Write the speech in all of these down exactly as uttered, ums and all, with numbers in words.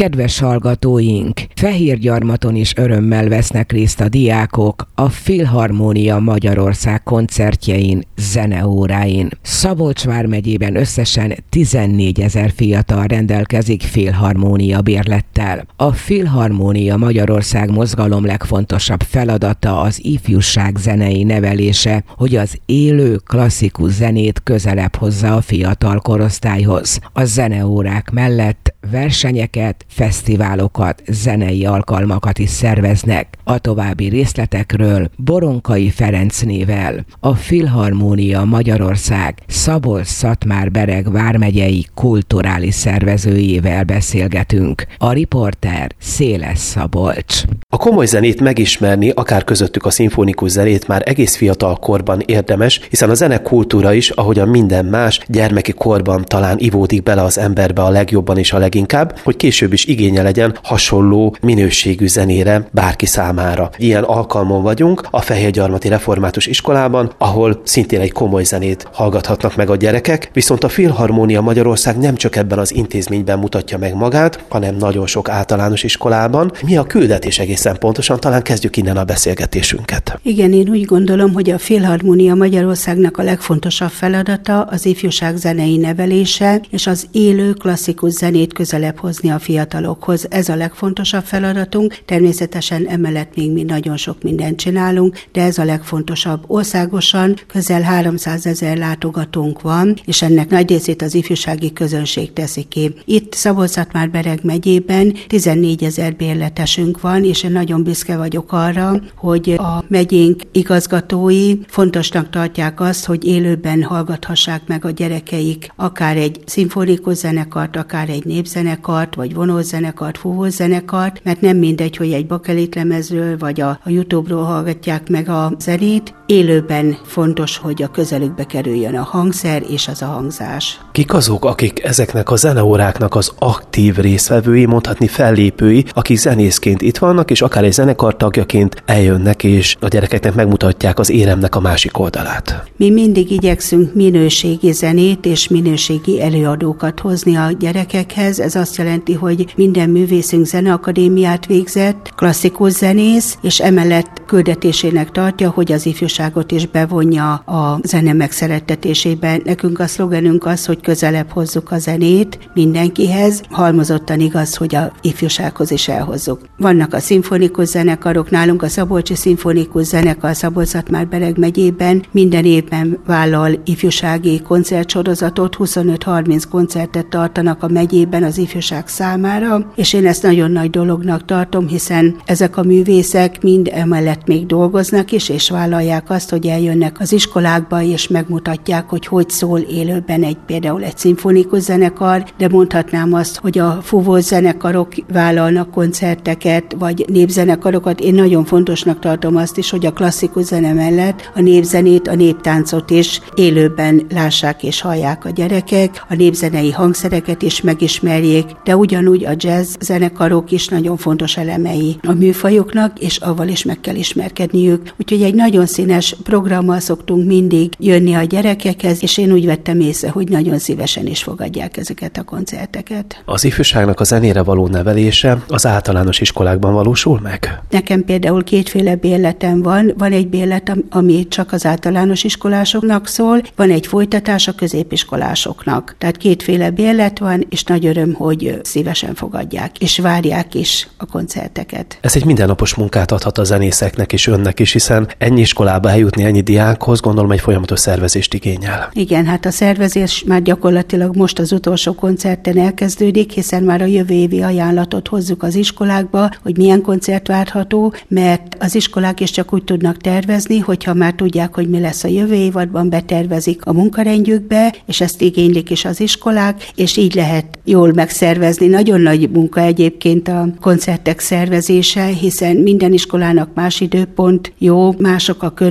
Kedves hallgatóink, Fehérgyarmaton is örömmel vesznek részt a diákok a Filharmónia Magyarország koncertjein, zeneóráin. Szabolcs vármegyében összesen tizennégyezer fiatal rendelkezik filharmónia bérlettel. A Filharmónia Magyarország mozgalom legfontosabb feladata az ifjúság zenei nevelése, hogy az élő klasszikus zenét közelebb hozza a fiatal korosztályhoz. A zeneórák mellett versenyeket, fesztiválokat, zenei alkalmakat is szerveznek. A további részletekről Boronkai Ferencnével, a Filharmónia Magyarország Szabolcs-Szatmár-Bereg vármegyei kulturális szervezőjével beszélgetünk. A riporter Széles Szabolcs. A komoly zenét megismerni, akár közöttük a szimfonikus zenét már egész fiatal korban érdemes, hiszen a zenekultúra is, ahogyan minden más, gyermeki korban talán ivódik bele az emberbe a legjobban és a leginkább, hogy később is igénye legyen hasonló minőségű zenére bárki számára. Ilyen alkalmon vagyunk a Fehérgyarmati Református Iskolában, ahol szintén egy komoly zenét hallgathatnak meg a gyerekek, viszont a Filharmónia Magyarország nem csak ebben az intézményben mutatja meg magát, hanem nagyon sok általános iskolában. Mi a küldetés egészen pontosan? Talán kezdjük innen a beszélgetésünket. Igen, én úgy gondolom, hogy a Filharmónia Magyarországnak a legfontosabb feladata az ifjúság zenei nevelése, és az élő klasszikus zenét közelebb hozni a fiatalokhoz. Ez a legfontosabb feladatunk. Természetesen emellett még mi nagyon sok mindent csinálunk, de ez a legfontosabb. Országosan közel háromszázezer látogatónk van, és ennek nagy részét az ifjúsági közönség teszi ki. Itt Szabolcs-Szatmár-Bereg megyében tizennégyezer bérletesünk van, és én nagyon büszke vagyok arra, hogy a megyénk igazgatói fontosnak tartják azt, hogy élőben hallgathassák meg a gyerekeik akár egy szimfonikus zenekart, akár egy népzenekart, vagy vonózenekart, fúvózenekart, mert nem mindegy, hogy egy bakelitlemezről vagy a, a YouTube-ról hallgatják meg a zenét. Élőben fontos, hogy a közelükbe kerüljön a hangszer és az a hangzás. Kik azok, akik ezeknek a zeneóráknak az aktív résztvevői, mondhatni fellépői, akik zenészként itt vannak, és akár egy zenekar tagjaként eljönnek, és a gyerekeknek megmutatják az éremnek a másik oldalát? Mi mindig igyekszünk minőségi zenét és minőségi előadókat hozni a gyerekekhez. Ez azt jelenti, hogy minden művészünk zeneakadémiát végzett, klasszikus zenész, és emellett küldetésének tartja, hogy az ifjúságot is bevonja a zene megszerettetésébe. Nekünk a szlogenünk az, hogy közelebb hozzuk a zenét mindenkihez, halmozottan igaz, hogy a ifjúsághoz is elhozzuk. Vannak a szimfonikus zenekarok, nálunk a Szabolcsi Szimfonikus Zenekar Szabolcs-Szatmár-Bereg megyében minden évben vállal ifjúsági koncertsorozatot, huszonöt-harminc koncertet tartanak a megyében az ifjúság számára, és én ezt nagyon nagy dolognak tartom, hiszen ezek a művészek mind emellett még dolgoznak is, és vállalják azt, hogy eljönnek az iskolákba, és megmutatják, hogy hogy szól élőben egy például egy szimfonikus zenekar, de mondhatnám azt, hogy a fúvós zenekarok vállalnak koncerteket, vagy népzenekarokat. Én nagyon fontosnak tartom azt is, hogy a klasszikus zene mellett a népzenét, a néptáncot is élőben lássák és hallják a gyerekek, a népzenei hangszereket is megismerjék, de ugyanúgy a jazz zenekarok is nagyon fontos elemei a műfajoknak, és avval is meg kell ismerkedniük. Úgyhogy egy nagyon színes programmal szoktunk mindig jönni a gyerekekhez, és én úgy vettem észre, hogy nagyon szívesen is fogadják ezeket a koncerteket. Az ifjúságnak a zenére való nevelése az általános iskolákban valósul meg? Nekem például kétféle bérletem van. Van egy bérlet, ami csak az általános iskolásoknak szól, van egy folytatás a középiskolásoknak. Tehát kétféle bérlet van, és nagy öröm, hogy szívesen fogadják, és várják is a koncerteket. Ez egy mindennapos munkát adhat a zenészeknek és önnek is, hiszen ennyi iskolába eljutni ennyi diákhoz, gondolom egy folyamatos szervezést igényel. Igen, hát a szervezés már gyakorlatilag most az utolsó koncerten elkezdődik, hiszen már a jövő évi ajánlatot hozzuk az iskolákba, hogy milyen koncert várható, mert az iskolák is csak úgy tudnak tervezni, hogyha már tudják, hogy mi lesz a jövő évadban, betervezik a munkarendjükbe, és ezt igénylik is az iskolák, és így lehet jól megszervezni. Nagyon nagy munka egyébként a koncertek szervezése, hiszen minden iskolának más időpont jó, mások a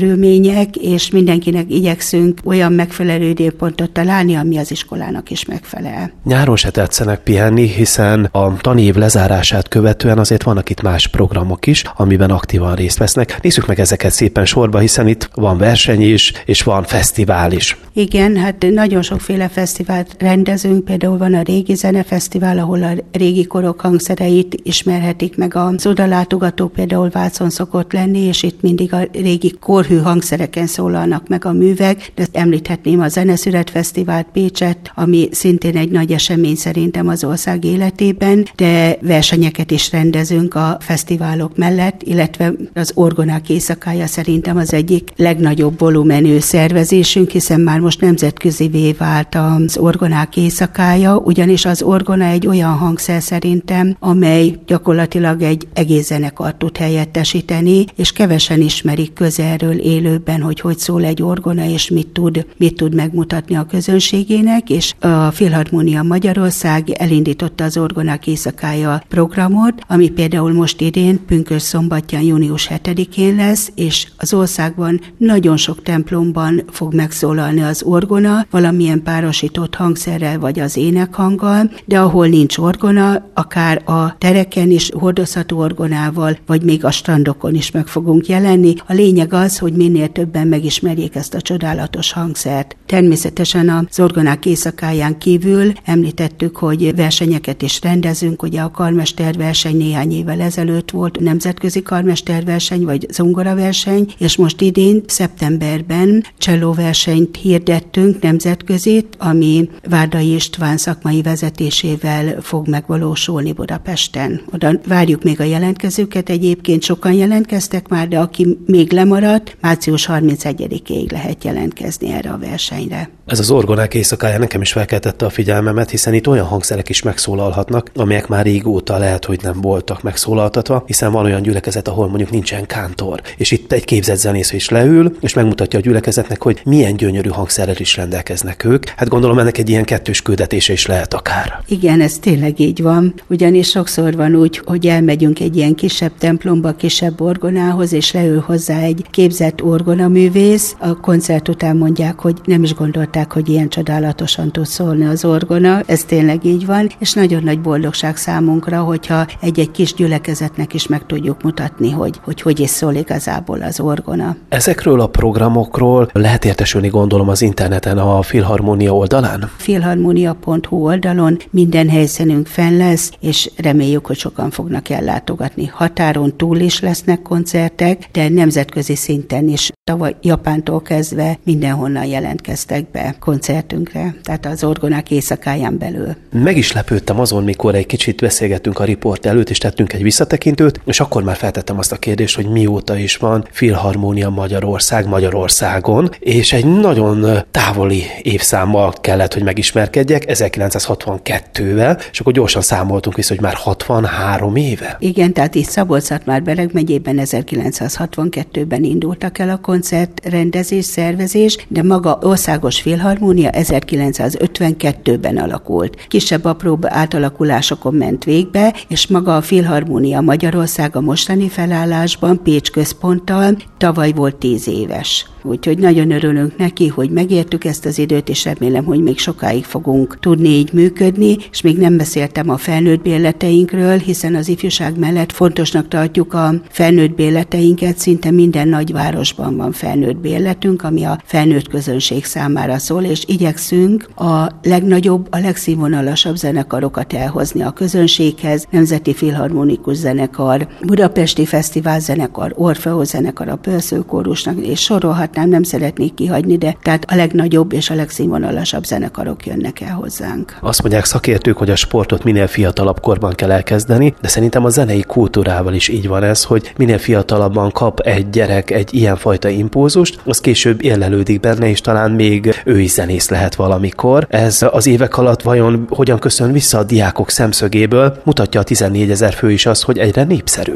körülmények, és mindenkinek igyekszünk olyan megfelelő időpontot találni, ami az iskolának is megfelel. Nyáron se tetszenek pihenni, hiszen a tanév lezárását követően azért vannak itt más programok is, amiben aktívan részt vesznek. Nézzük meg ezeket szépen sorba, hiszen itt van verseny is, és van fesztivál is. Igen, hát nagyon sokféle fesztivált rendezünk, például van a Régi Zenefesztivál, ahol a régi korok hangszereit ismerhetik meg az odalátogatók, például Vácon szokott lenni, és itt mindig a régi korhű hangszereken szólalnak meg a művek, de említhetném a Zeneszület Fesztivált Pécset, ami szintén egy nagy esemény szerintem az ország életében, de versenyeket is rendezünk a fesztiválok mellett, illetve az orgonák éjszakája szerintem az egyik legnagyobb volumenű szervezésünk, hiszen már most nemzetközivé vált az orgonák éjszakája, ugyanis az orgona egy olyan hangszer szerintem, amely gyakorlatilag egy egész zenekart tud helyettesíteni, és kevesen ismerik közelről élőben, hogy hogy szól egy orgona, és mit tud, mit tud megmutatni a közönségének, és a Filharmónia Magyarország elindította az orgonák éjszakája programot, ami például most idén pünkösd-szombatján június hetedikén lesz, és az országban nagyon sok templomban fog megszólalni az orgona, valamilyen párosított hangszerrel vagy az énekhanggal, de ahol nincs orgona, akár a tereken is hordozható orgonával, vagy még a strandokon is meg fogunk jelenni. A lényeg az, hogy minél többen megismerjék ezt a csodálatos hangszert. Természetesen az orgonák éjszakáján kívül említettük, hogy versenyeket is rendezünk, ugye a karmesterverseny néhány évvel ezelőtt volt, nemzetközi karmesterverseny vagy zongoraverseny, és most idén szeptemberben csellóversenyt hirdettünk nemzetközit, ami Várdai István szakmai vezetésével fog megvalósulni Budapesten. Oda várjuk még a jelentkezőket, egyébként sokan jelentkeztek már, de aki még lemaradt, március harmincegyedikéig lehet jelentkezni erre a versenyre. Ez az orgonák éjszakája nekem is felkeltette a figyelmemet, hiszen itt olyan hangszerek is megszólalhatnak, amelyek már régóta lehet, hogy nem voltak megszólaltatva, hiszen van olyan gyülekezet, ahol mondjuk nincsen kántor, és itt egy képzett zenész is leül, és megmutatja a gyülekezetnek, hogy milyen gyönyörű hangszerrel is rendelkeznek ők. Hát gondolom ennek egy ilyen kettős küldetése is lehet akár. Igen, ez tényleg így van, ugyanis sokszor van úgy, hogy elmegyünk egy ilyen kisebb templomba, kisebb orgonához, és leül hozzá egy képzett orgonaművész. A koncert után mondják, hogy nem is gondolták, hogy ilyen csodálatosan tud szólni az orgona. Ez tényleg így van, és nagyon nagy boldogság számunkra, hogyha egy-egy kis gyülekezetnek is meg tudjuk mutatni, hogy hogy, hogy is szól igazából az orgona. Ezekről a programokról lehet értesülni, gondolom, az interneten, a Filharmónia oldalán? filharmonia pont hu oldalon minden helyszínünk fenn lesz, és reméljük, hogy sokan fognak ellátogatni. Határon túl is lesznek koncertek, de nemzetközi szinten is. Tavaly Japántól kezdve mindenhonnan jelentkeztek be koncertünkre, tehát az orgonák éjszakáján belül. Meg is lepődtem azon, mikor egy kicsit beszélgettünk a riport előtt, és tettünk egy visszatekintőt, és akkor már feltettem azt a kérdést, hogy mióta is van Filharmónia Magyarország Magyarországon, és egy nagyon távoli évszámmal kellett, hogy megismerkedjek, ezerkilencszázhatvankettővel, és akkor gyorsan számoltunk vissza, hogy már hatvanhárom éve. Igen, tehát itt Szabolcs-Szatmár-Bereg megyében ezerkilencszázhatvankettőben indultak el a koncertrendezés, szervezés, de maga országos filharmónia ezerkilencszázötvenkettőben alakult. Kisebb apróbb átalakulásokon ment végbe, és maga a Filharmónia Magyarország a mostani felállásban Pécs központtal tavaly volt tíz éves. Úgyhogy nagyon örülünk neki, hogy megértük ezt az időt, és remélem, hogy még sokáig fogunk tudni így működni, és még nem beszéltem a felnőtt bérleteinkről, hiszen az ifjúság mellett fontosnak tartjuk a felnőtt bérleteinket, szinte minden nagyvárosban van felnőtt bérletünk, ami a felnőtt közönség számára szól, és igyekszünk a legnagyobb, a legszínvonalasabb zenekarokat elhozni a közönséghez, Nemzeti Filharmonikus Zenekar, Budapesti Fesztivál Zenekar, Orfeó Zenekar, a Pörszőkórusnak, és sorolhat nem, nem szeretnék kihagyni, de tehát a legnagyobb és a legszínvonalasabb zenekarok jönnek el hozzánk. Azt mondják szakértők, hogy a sportot minél fiatalabb korban kell elkezdeni, de szerintem a zenei kultúrával is így van ez, hogy minél fiatalabban kap egy gyerek egy ilyenfajta impulzust, az később érlelődik benne, és talán még ő is zenész lehet valamikor. Ez az évek alatt vajon hogyan köszön vissza a diákok szemszögéből, mutatja a tizennégyezer fő is azt, hogy egyre népszerűbb.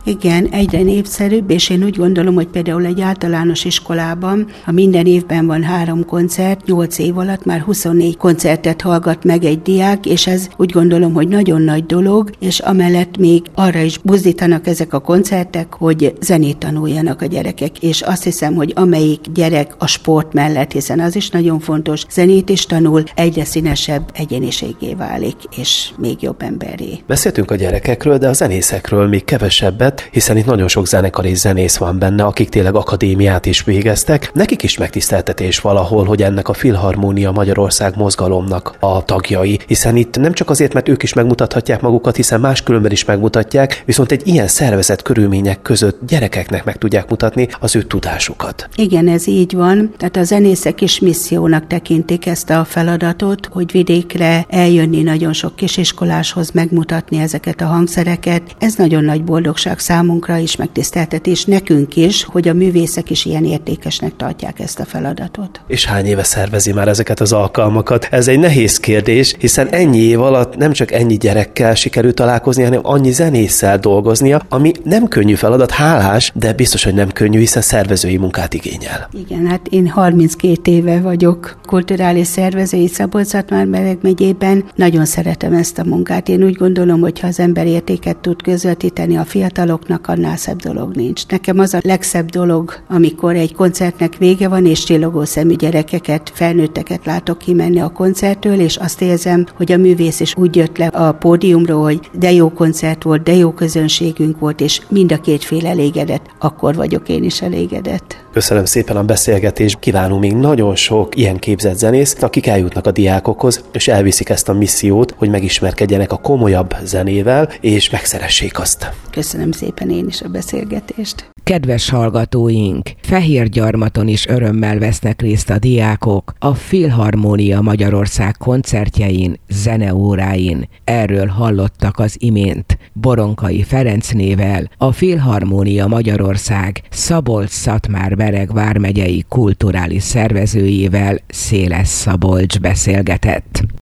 Igen, egyre népszerűbb, és én úgy gondolom, hogy például egy általános iskolában, ha minden évben van három koncert, nyolc év alatt már huszonnégy koncertet hallgat meg egy diák, és ez úgy gondolom, hogy nagyon nagy dolog, és amellett még arra is buzdítanak ezek a koncertek, hogy zenét tanuljanak a gyerekek, és azt hiszem, hogy amelyik gyerek a sport mellett, hiszen az is nagyon fontos, zenét is tanul, egyre színesebb egyéniségé válik, és még jobb emberré. Beszéltünk a gyerekekről, de a zenészekről még kevesebbet, hiszen itt nagyon sok zenekar és zenész van benne, akik tényleg akadémiát is végeztek. Nekik is megtiszteltetés valahol, hogy ennek a Filharmónia Magyarország mozgalomnak a tagjai, hiszen itt nem csak azért, mert ők is megmutathatják magukat, hiszen máskülönben is megmutatják, viszont egy ilyen szervezett körülmények között gyerekeknek meg tudják mutatni az ő tudásukat. Igen, ez így van. Tehát a zenészek is missziónak tekintik ezt a feladatot, hogy vidékre eljönni nagyon sok kisiskoláshoz, megmutatni ezeket a hangszereket. Ez nagyon nagy boldogság számunkra is, megtiszteltetés nekünk is, hogy a művészek is ilyen értékesnek tartják ezt a feladatot. És hány éve szervezi már ezeket az alkalmakat? Ez egy nehéz kérdés, hiszen ennyi év alatt nem csak ennyi gyerekkel sikerült találkozni, hanem annyi zenésszel dolgoznia, ami nem könnyű feladat, hálás, de biztos, hogy nem könnyű, hiszen szervezői munkát igényel. Igen, hát én harminckét éve vagyok kulturális szervezői Szabolcs-Szatmár-Bereg megyében. Nagyon szeretem ezt a munkát. Én úgy gondolom, hogy ha az ember értéket tud közvetíteni a fiataloknak, annál szebb dolog nincs. Nekem az a legszebb dolog, amikor egy koncertnek vége van, és csillogó szemű gyerekeket, felnőtteket látok kimenni a koncerttől, és azt érzem, hogy a művész is úgy jött le a pódiumról, hogy de jó koncert volt, de jó közönségünk volt, és mind a két fél elégedett. Akkor vagyok én is elégedett. Köszönöm szépen a beszélgetést, kívánunk még nagyon sok ilyen képzett zenészt, akik eljutnak a diákokhoz, és elviszik ezt a missziót, hogy megismerkedjenek a komolyabb zenével, és megszeressék azt. Köszönöm szépen én is a beszélgetést. Kedves hallgatóink, Fehérgyarmaton is örömmel vesznek részt a diákok a Filharmónia Magyarország koncertjein, zeneóráin. Erről hallottak az imént Boronkai Ferencnével, a Filharmónia Magyarország Szabolcs-Szatmár-Bereg vármegyei kulturális szervezőjével Széles Szabolcs beszélgetett.